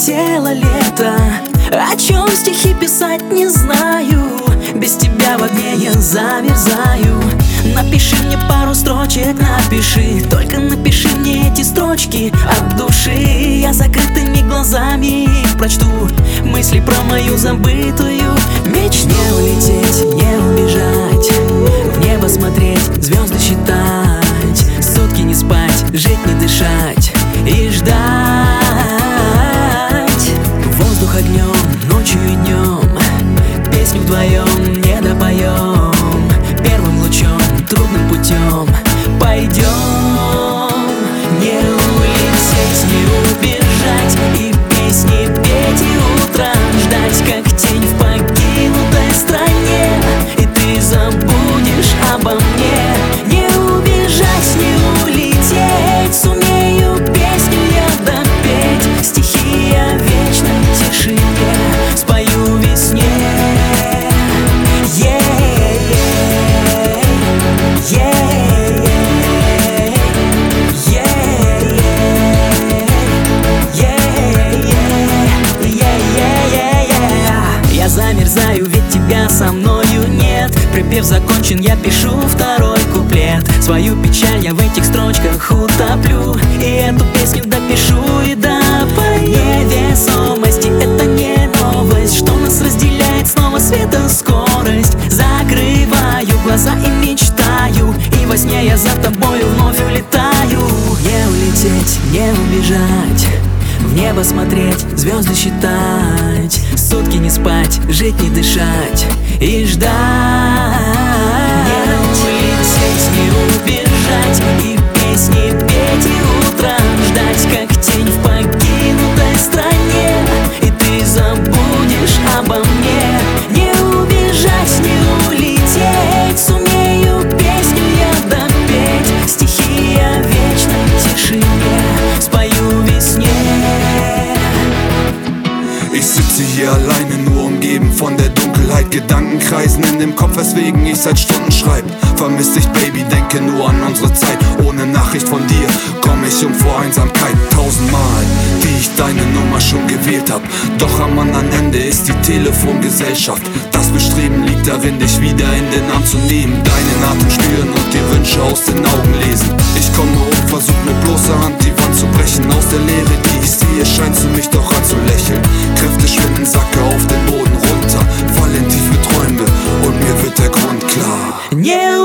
прилетело лето. О чем стихи писать не знаю, без тебя в огне я замерзаю. Напиши мне пару строчек, напиши, только напиши мне эти строчки от души. Я закрытыми глазами их прочту, мысли про мою забытую мечту. Не улететь, не убежать, в небо смотреть, звезды считать, сутки не спать, жить не дышать и ждать. Воздух огнем, ночью и днем, песню вдвоем не допоем. Первым лучом, трудным путем пойдем. Не улететь, не убежать, и песни петь, и утром ждать, как тень в покинутой стране, и ты забудешь обо мне. Не убежать, не улететь, сумею песню я допеть, стихи я в вечной тишине спою весне. Я замерзаю, ведь тебя со мною нет. Припев закончен, я пишу второй куплет. Свою печаль я в этих строчках утоплю, и эту песню допишу и допою. Невесомости — это не новость, что нас разделяет снова светоскорость. Закрываю глаза и мечтаю, и во сне я за тобою вновь улетаю. Не улететь, не убежать, в небо смотреть, звезды считать, сутки не спать, жить не дышать и ждать. Не улететь, не убежать, и песни петь, и утром ждать, как тень в покинутой стране, и ты забудешь обо мне. Не убежать, не улететь, сумею песню я допеть, стихи я в вечной тишине спою весне. Ich sitze hier alleine, nur umgeben von der Dunkelheit. Gedanken kreisen in dem Kopf, weswegen ich seit Stunden schreib. Vermiss dich, Baby, denke nur an unsere Zeit. Ohne Nachricht von dir komm ich vor Einsamkeit. 1000-mal, wie ich deine Nummer schon gewählt hab. Doch am anderen Ende ist die Telefongesellschaft. Das Bestreben liegt darin, dich wieder in den Arm zu nehmen, deinen Atem spüren und die Wünsche aus den Augen lesen. Ich komme hoch, versuch mit bloßer Hand die Wand zu brechen. Aus der Leere, die ich sehe, scheinst du mich doch anzulächeln. Kräfte schwinden, sacke auf den Boden runter, fall in tiefe Träume und mir wird der Grund klar. Не